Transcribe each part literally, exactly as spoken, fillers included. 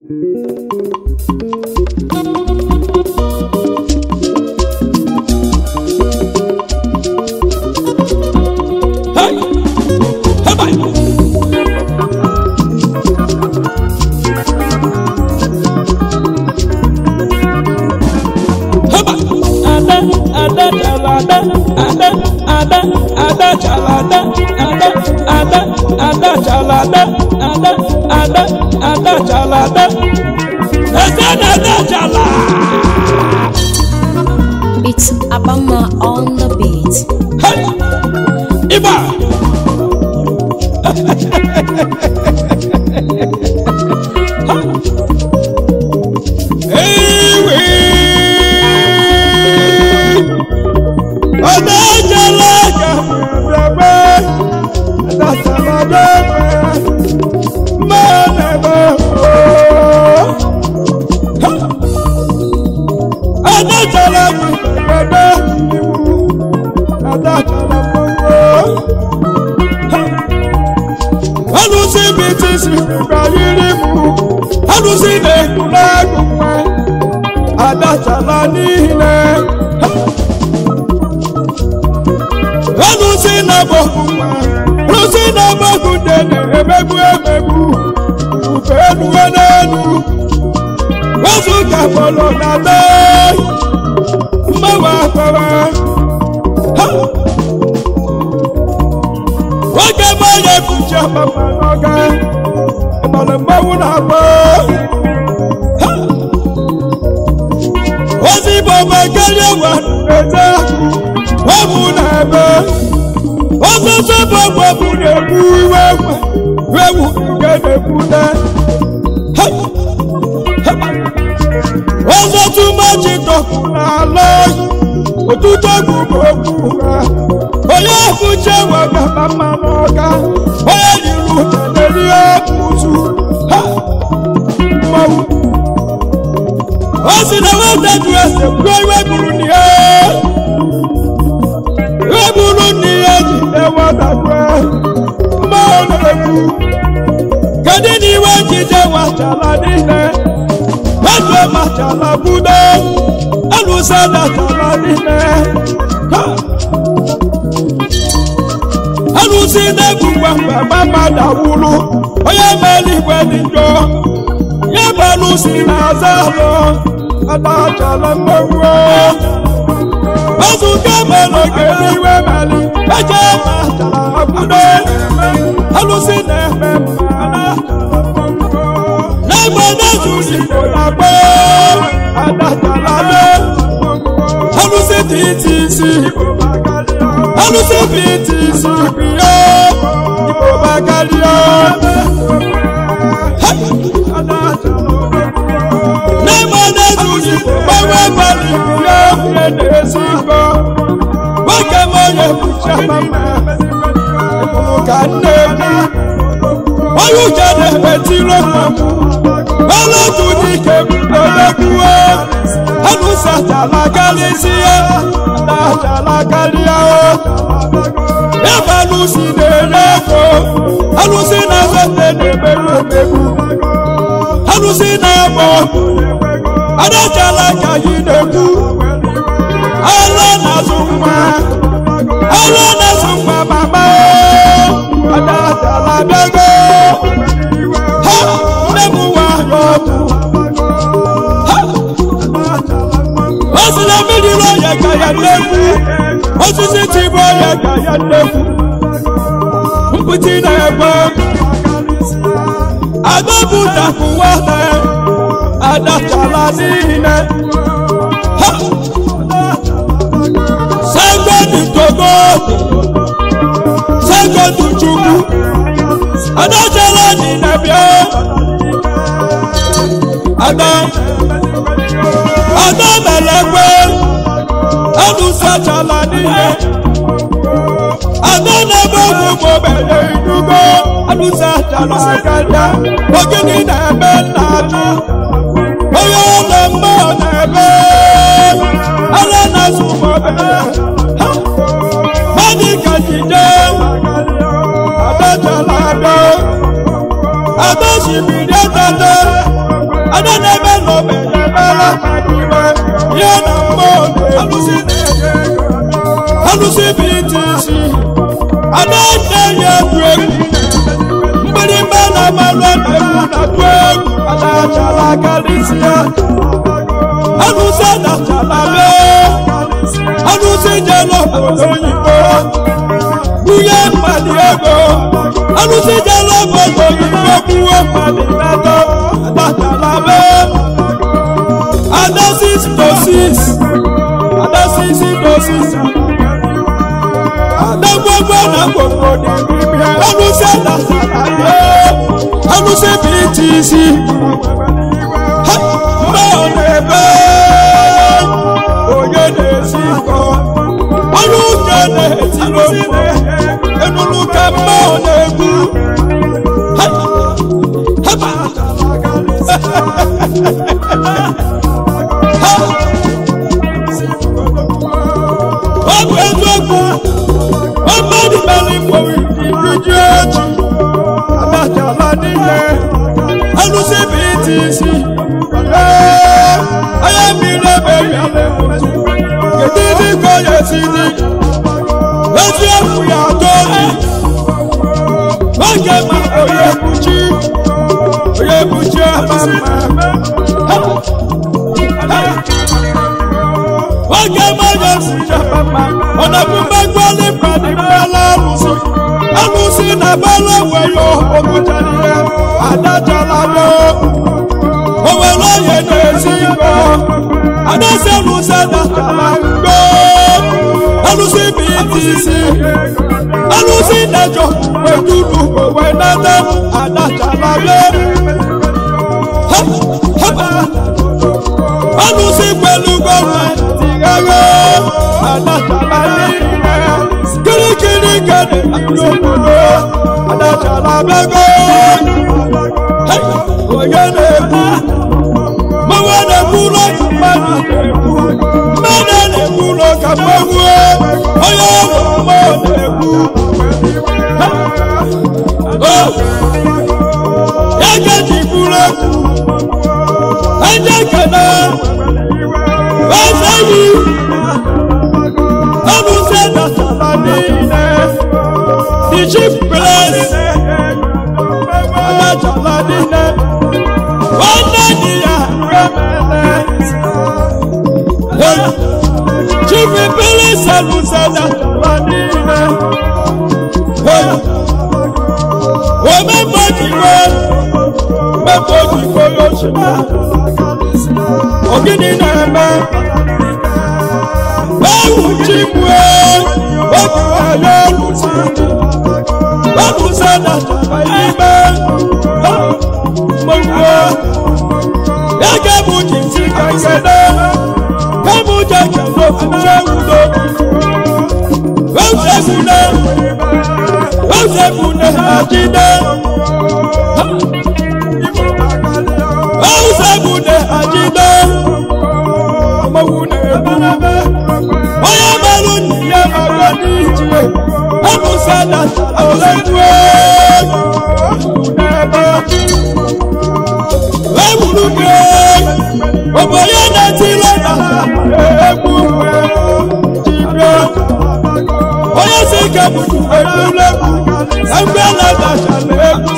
It's Abama on the beat. Hey, Iba. Hey, we. Ada jalaga, bebe. Ada jalaga, manebe. Ada jalaga, bebe. Ada jalaga. Alusi bitisi bayirimu, alusi ne kulagumwe, adachala nile. Alusi na bokuma, alusi na bokudene, emebu emebu, upelu enenu, wazu kapolo nale, mawa kawa. Wake my future, Papa Noga, and on the mountain. Was it Baba Galliawan? What would happen? Was it so Baba Buddha? Where would you get a Buddha? Was it too much in Doctor? What do you talk about? Oya fuche wa baba manoga, oya yiru tẹ̀lé ọ̀pùtù, ha, mọ̀wù. Ó sì náà wọ́n tẹ́jú ẹsẹ̀ pé ìwé burú ni ẹ́. Ìwé burú ni ẹ́ jì ẹwà dàgbà, mọ́ ọ̀nàlẹ́kù. Kẹ́dí ni ìwé jíjẹ wà jàlá nílẹ̀, ẹ̀jọ̀ mà jàlá búdó, ẹlùsẹ̀dá jàlá nílẹ̀, ha. Alusi ne kuwa baba dawulu, oya meli weni jo, ye balusi na zalo, adachala mwa. Azu kemelo keli we meli, eje adachala abude. Alusi ne mema, ne mene zuzi kolabo, adachala me. Alusi titisi. Alusi biti sibiyo, ibo bagaliyo. Nema nezuji, bawe baliyo, yene sibo. Wake moye kucha mama, mukandebi. Oyu jade betilo mamu, wala tudike mdodekuwe. Alusa jala galisiya, da jala galiya. Eba lusi de lefo, alusi na zete de bebu bebu, alusi na mo, adachala kayi deku, ala na zumba, ala na zumba mama, adachala dego, ha, nemu wa yoku, ha, wasila midilo ya kaya deku. Osisi ti bo ya kaya nefu, mputi na egbe. Adobu takuwa na adachala nine. Sego ni togo, sego ni chuku, adachala nine bia. Adam, Adam elegbe. Alusa chala niye, adana bogu bobele idugo. Alusa chala gada, ogini na bela na, oyo na mo na be, alana sumo be, mani kajide, ada chala do, ada shibide dada, Bilia na mode Alusi B T C Adante ya tweg Mbadi mbana malwa nebu na tweg Adacha la Galicia Alusi adacha la le Alusi jalo bodo yibo Buye Madiego Alusi jalo bodo yibo Buye Madinato Adacha la le Ada six to six Ada six to six Ada gbogbo na gbogbo ni bibi Alusi adacha la le Alusi B T C Ha! Mọ̀lẹ́bẹ̀ Oye de siko Olùkẹ́ de ti lóko Enulukẹ́ mọ̀lẹ́bù Ha! Ha! Ọgbẹ́ ẹgbẹ́gbẹ́ ọgbẹ́ ìbẹ̀lẹ̀ ìpòwì ìdíjú ẹjù Adájọ́lá nílẹ̀ Alusi B T C Ayé mi lẹ́bẹ̀ yàlẹ̀ mọ̀tò Kèdídí kọ́ yẹ sí ní Lọ́sí ẹ̀kùyà tó ní Lọ́gẹ̀ máa oyè bùjí Oyè bùjí àmàmà Lọ́gẹ̀ máa yẹ sí àmàmà Ọ̀nà púpẹ́ gbọ́ ní pàdé pẹ́lá Alusi Alusi nà bá lọ́wọ́ yọ ogun jẹ́ Adájọ́lá lọ Owe lóye ní èsìkò Adéṣẹ́lú sẹ́dá kàlá ń gbó Alusi B T C Alusi nẹjọ Ejúlù òwe nẹ́tẹ́ Adájọ́lá lé Alusi pẹ̀lú gọ́ọ̀mẹ̀ntì gẹ́gẹ́ Adájọ́lá ní Kirikiri gẹ́gẹ́ àdúgbò Adájọ́lá bẹ́gọ́ Oye n'ekwu Mọ̀wé n'ekwu lọ́kà mmadụ n'ekwu Mmadụ n'ekwu lọ́kà mmadụ Onye ọrụ mọ̀ n'ekwu Ya gaji kwuru ekwu Eje kene Eze yi Alusi dasara niile The chief priest Adájọ́lá niile Chief Billy Salusada Wanine Wome Mojiwe Me Mojiwe Yoshima Ogini Neme Ewu Chimwe Okuwa Yelusini Salusada Wanine Mojiwe Yage Muji Sikakede Kamuja Kendo Fushewudo Wewsebune Wewsebune Ajide Wewsebune Ajide Mawune Ebunebe Oya Malu Niye Magani Ichie Amusada Aolewe Ebunebe Ewuluke Oboye nati lọ́nà ẹ̀ẹ́gbùgbé jíbe. Oye sí kẹ́bùtù ẹ̀dúnlẹ́kù, ẹgbẹ́ lọ́dà ṣàlẹ́kù.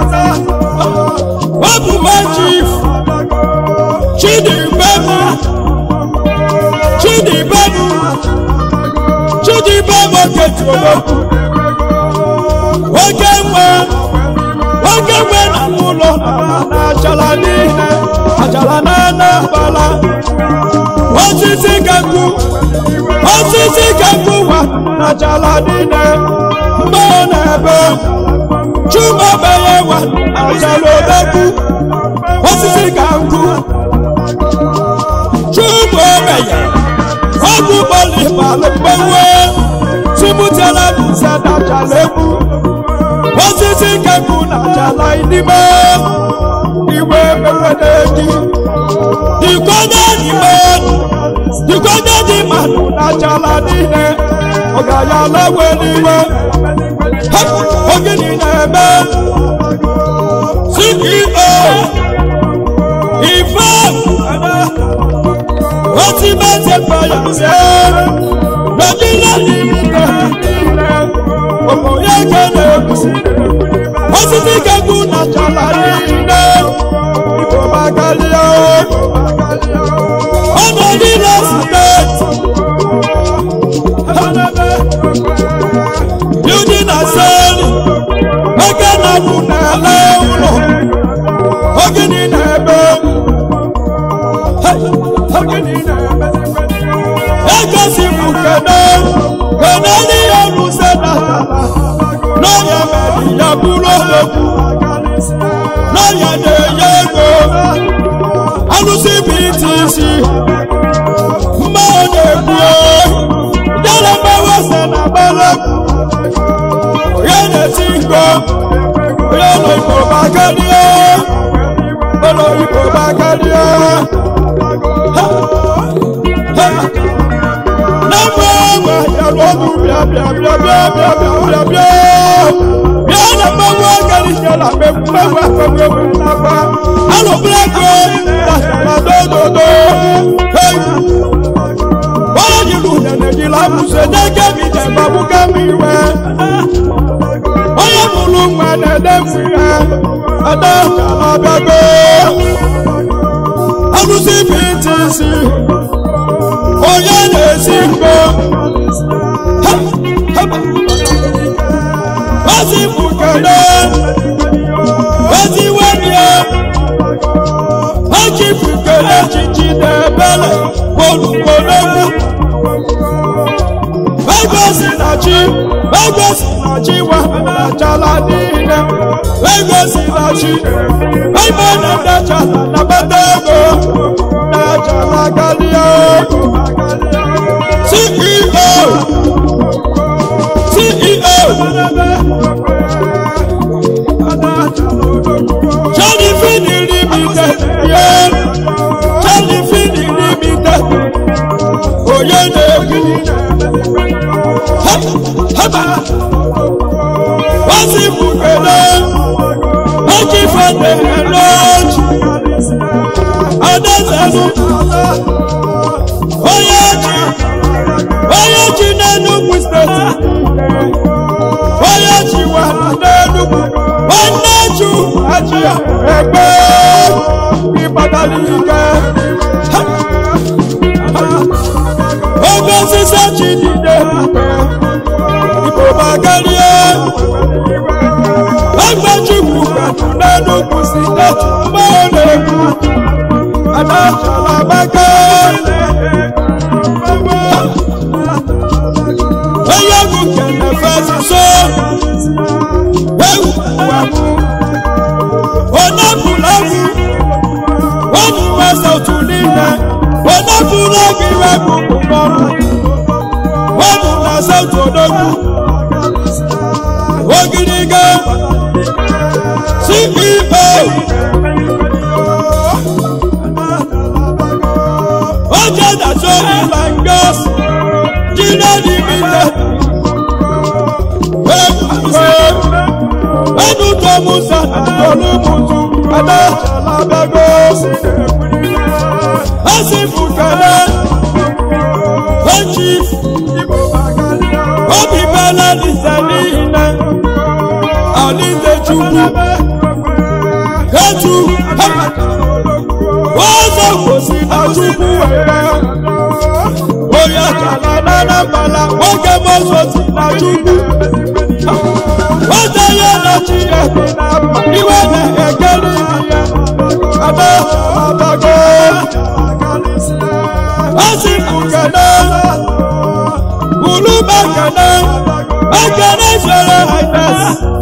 Wọ́n bù mọ́ chief, Chidi Bẹ́mù, Chidi Bẹ́mù, Chidi Bẹ́mù kẹ̀tù olókù. Wọ́n kẹ́wẹ́, wọ́n kẹ́wẹ́ nà mú lọ n'àjàlá nílẹ̀. Ajala nana bala Osisi kanku Osisi kanku wa Ajala nine Mbona ebe Chuma beye wa Ajala obeku Osisi kanku Chuma beye Ogu boli bali mbewe Sumutela nisa na jaleku Osisi kanku na Ajala inime Iwe mewedeji Dikoda di manu Dikoda di manu Najala nine Ogaya lawe niwe Ogini nebe C E O Ife ultimate empire Nigeria niile ọmọ ya kene osisi kegbu na chala niile Igbo magalia ọnụ niile steeti building na seli oge na bụ n'ala ụlọ oge niile ebe egosi m kene kene n'ihe rụse na n'ọya mere ya bụrụ olokwu n'ọya na-enye ego alụsị bụ iti isi mma ọ na-ekwu jere mgbanwe ose na gbalekwu onye na-eti ngo onye ụlọ Igbo bakarie ụlọ Igbo bakarie na mgbe ọgwa ya rụọdụ bịa bịa bịa bịa bịa bịa bịa bịa bịa na mgbanwe ọgarịjela mgbanwe akpagbewe n'agba alụbụlego na dododo onye jiri unene jiri abụso nyeke bije gbagbuga m iwe onye mụrụ nwa na-edefu ya ada abịago alụsị bụ iti isi onye na-esi mkpo ozi bụ kene ozi wenye oji bụ kene chichi na-ebele kpolukologwu ego si na chi ego si na chi wepụtachala niile ego si na chi ebe na-edechala na bata ego na-echala karịa C E O C E O Charlie Fini Limited yeah Charlie Fini Limited oye na-ekwu haba wasi bukele oji fane eloji adezenu oye ji oye ji n'Enugu steeti oye ji wa n'Enugu nwanne ju aji egbe ịbatalike oge osisi ji dide Igbo bagalie agbachukwu kwadu n'Enugu steeti mgbe ọ na-ekwu adachala maka onye egwu kene fesiso ewu wabụ onabụlagwu onuwe sautu niile onabụlagwu iwebụ ụgbọrụ onu na sautu odogwu ogiriga C E O oje daso ilangas jina dimite enu to musa olumutu adachala bego asifukele chief obi bala nisalina alize chukwu ketu ozo kosi na chukwu oya chala nana bala oge mozo si na chukwu oje ya na chiye iwe na ekele ya ada abago asifukele bulu bakana bakana shere haitas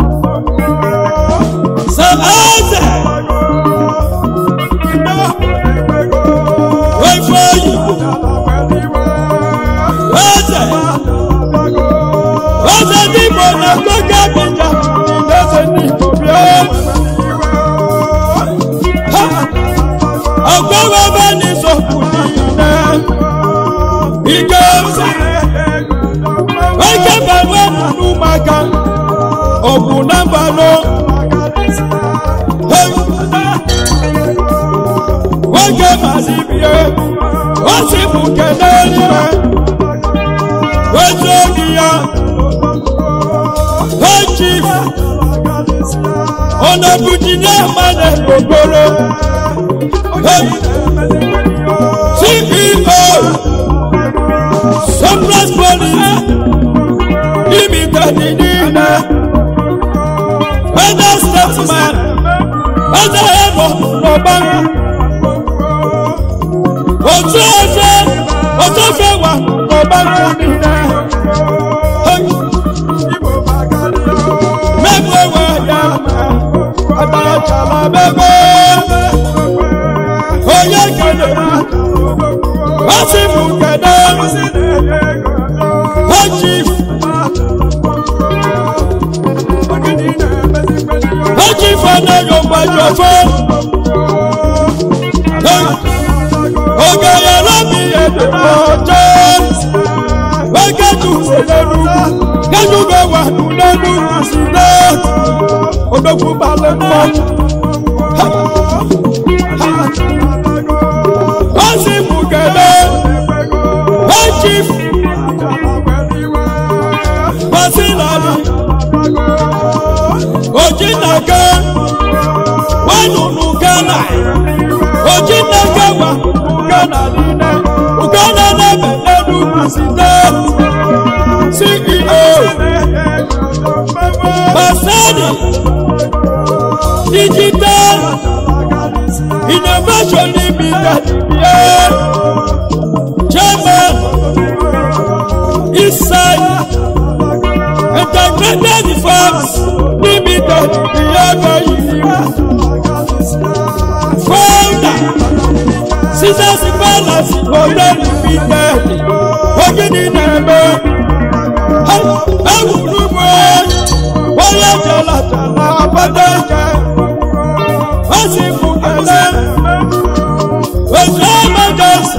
Sa'aze wait for you Aze Aze Nibo na koka bija Aze Nibo bia Agbawa bani sokunina Ike Ike bawa nunu maka Obu namba no Wage mazibie Wasifu keneli Wezogia Hajif Ona bujine mane gogoro C E O Surplus Police Limited Nina Weather Statesman Weather Evo Nobanga Otofe Otofe wa Nobanga Nina Mekwe wa Yama Adachala Bebe Oye Kene Wasifu Kene Hajif Hajif Ana Yomba Jofo Oge Yalami Yede Oje Wegeju Selenu Geju Gewa Nunenu Asile Odoku Balembo Wasifu Kene Hajif Wasilali Ojinaka Wanunu Ghana Ojinaka wa Ghana Line Ghana Nebe Edu President C E O Basani Digital Innovation Limited Chairman Eastside Integrated Farms Limited Founder Scissors Balance Model Limited Ogini Neme Ewuruwe Waya Jala Jala Abadeke Wasifu Kele Ojo Emergency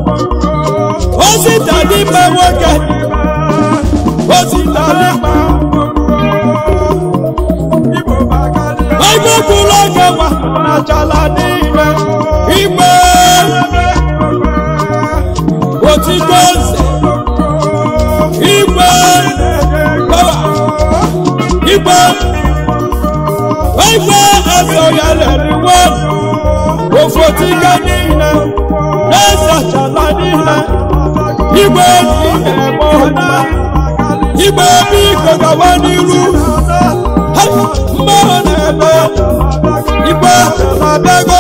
Osita Lipe Woke Osita Lipe Ego Kuloke Wa Najala Nime Igwe Otigonze Igwe Power Igwe Igwe Asoyale Riwo Ofotika Nine Nesa Chala Nine Igwe Nine Mona Igwe Biko Gawaniru Mbona Ebe Igwe Abego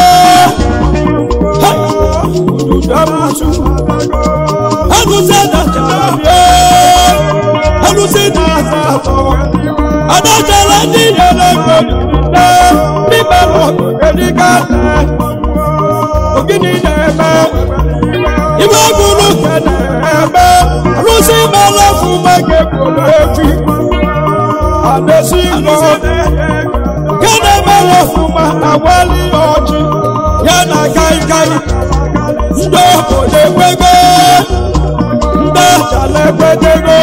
Ududamusu Aluseda Chala Aluseda Sato Adachala Niyele Kodina Bibelo Elikate Ogini Neme Igwe Guru Keneme Alusi Malafu Mege Kulefi Adesigo Keneme Lafuma Awali Oji Yana Kai Kai Ndo Kodewego Ndo Chalewego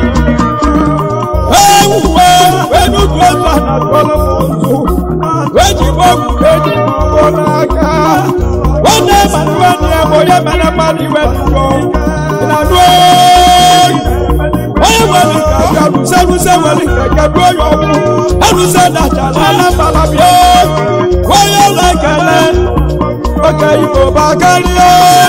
Ewuwe Wenu Kweza Na Tolo Monzu Weji Bogu Weji Monaka Wone Manuani Emoye Mene Mani Wenugo Inadwo Oye Wali Kaka Ruse Ruse Wali Kaka Doyo Eruse Dachala Lambalabio Oye Lekele Oke Igbo Bakario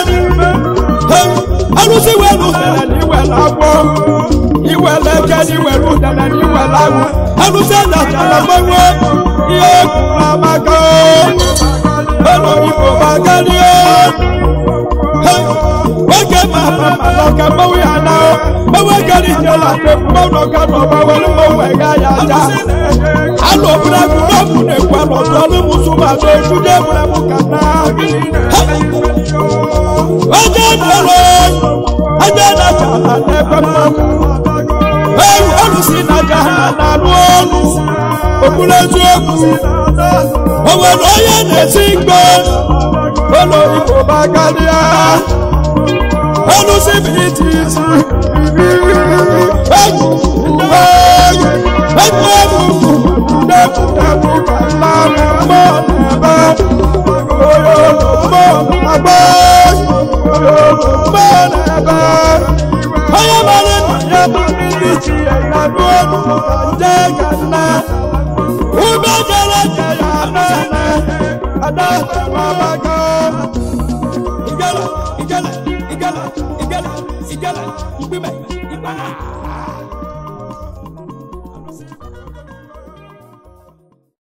Arusi Welu Dele Niwe Lagwo Iwe Leke Niwe Lu Dele Niwe Lagwo Eruse Dachala Mwewe Iye Kula Maka Elo Igbo Bakario Weke Mama Malaka Mwewe Anao Mwewe Gari Jela Nebu Mwewe Gano Mwewe Mwewe Gaya Ja Alo Bragu Nobu Nekwa Lotolu Musuma Neju Nebu Nebu Kana Oje Nolo Oje Najala Nebu Mwewe Ewu Olusi Najala Naluonu Okulezu Oku Owe Noye Nesigbo Olo Igbo Bakaria Olusi Bitisi Ewu Ewu Ewu Nebu Nebu Kana Nebu Nebu Oyo Nebu Nebu jagana ube jara jara nana ada babaga igala igala igala igala igala ibime ibana